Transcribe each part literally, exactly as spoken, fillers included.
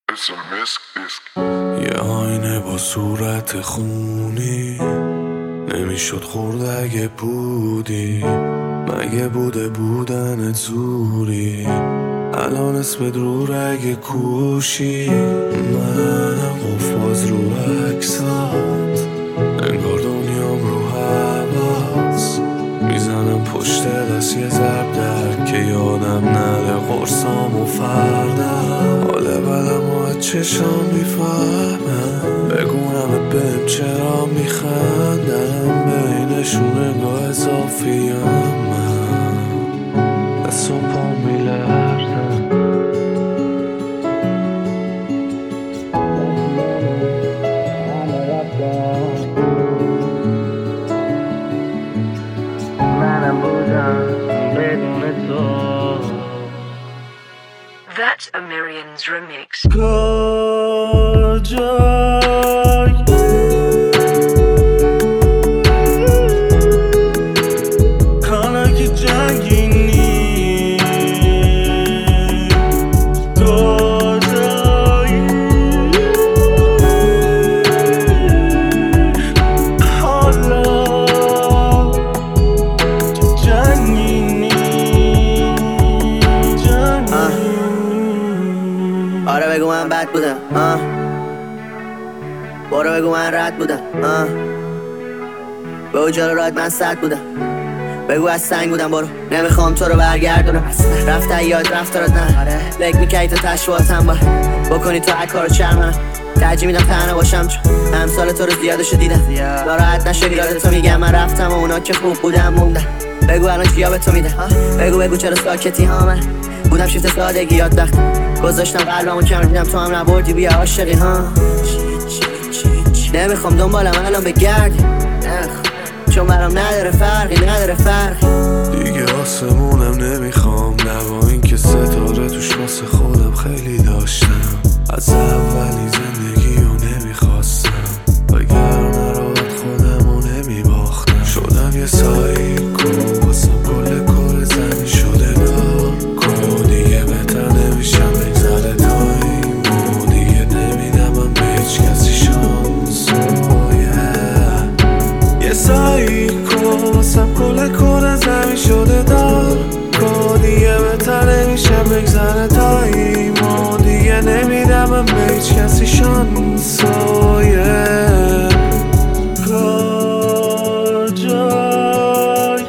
یه آینه با صورت خونی نمیشد خورد اگه بودی، مگه بوده بودنت زوری؟ الان اسمت رو رگ کوشی، منم قفاز رو عکسات، انگار دنیام رو حواس میزنم پشت دست یه ضرب در که یادم نره قرصام و فردم. حال بدم و از چشام میفهمم، بگونم بهم چرا میخندم، بینشون نگاه اضافیم من دست و پا میلردم. منم بودم بدون تو. That's a Miriam's remix. کجای کانک جنگینی تو جایی، حالا جنگینی جنگینی. آره بگو من بد بودم، آه برو بگو من رد بودم، آه بگو جلو راحت من سد بودم، بگو از سنگ بودم برو نمیخوام تو رو برگردونم. رفت یاد رفت رو نه لگ میکی تو تشواتم با بکنی تو هر کارو چرمنم، ترجیح میدم تنها باشم چون امثال تو رو زیادشو دیدم. ناراحت نشدی یادتو میگم من رفتم و اونا که خوب بودم موندن. بگو الان کیا به تو میده، بگو بگو چرا ساکتی ها، من بودم شیفت سادگی یاد وقت گذاشتم قلبمو کم دیدم تو هم نبردی بیا عاشقی ها. نمیخوام دنبالم الان بگردی، چون برام نداره فرقی نداره فرقی دیگه. آسمونم نمیخوام نوا این که ستاره توش واسه خودم خیلی داشتم، از اولی زندگیو نمیخواستم وگرنه راحت خودمو نمیباختم. شدم یه سایکو واسم کل کل زمین شده دارکو، دیگه بهتر نمیشم بگذره تایمو، دیگه نمیدم من به هیچ کسی شانسو. یه سایکو واسم کل کل زمین شده دارکو، دیگه بهتر نمیشم بگذره تایمو، دیگه نمیدم من به هیچ کسی شانسو. کجای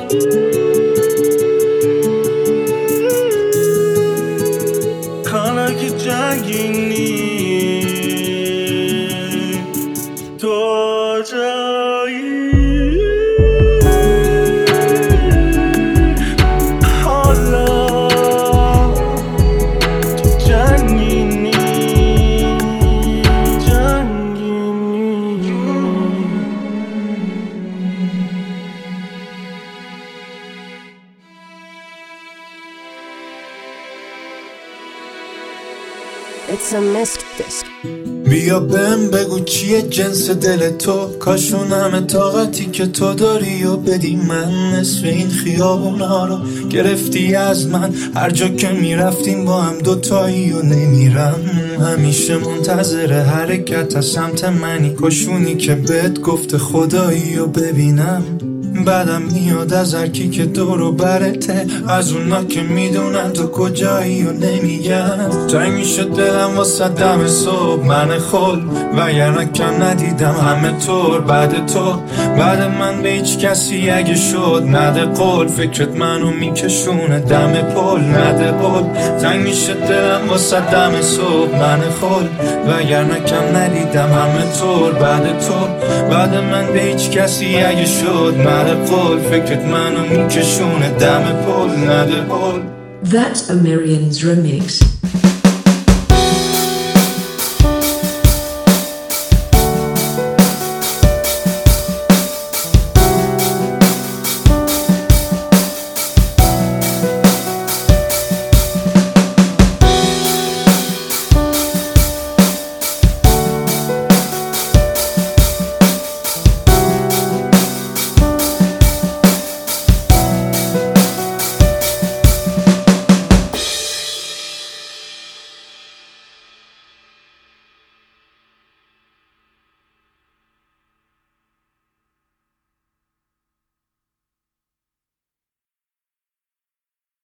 کانک جنگینی تو جایی، حالا جنگینی جنگینی. It's a misc disc. بیا بهم بگو چیه جنس دل تو، کاشون همه طاقتی که تو داری و بدی من. نصف این خیابونا رو گرفتی از من، هر جا که میرفتیم با هم دوتایی و نمیرم. همیشه منتظر حرکت از سمت منی، کاشونی که بهت گفته خدایی و ببینم. بعدم میاد از هرکی که دور و برته، از اونا که میدونن تو کجایی و نمیگن. تنگ میشه دلم واسه دم صبح من خل، وگرنه کم ندیدم همه طور بعد تو. بعد من به هیچ کسی اگه شد نده قول، فکرت منو میکشونه دم پل نده قول. تنگ میشه دلم واسه دم صبح من خل، وگرنه کم ندیدم همه طور بعد تو. بعد من به هیچ کسی اگه شد نده قول، فکرت منو میکشونه دم پل نده قول. That's a Miriam's remix.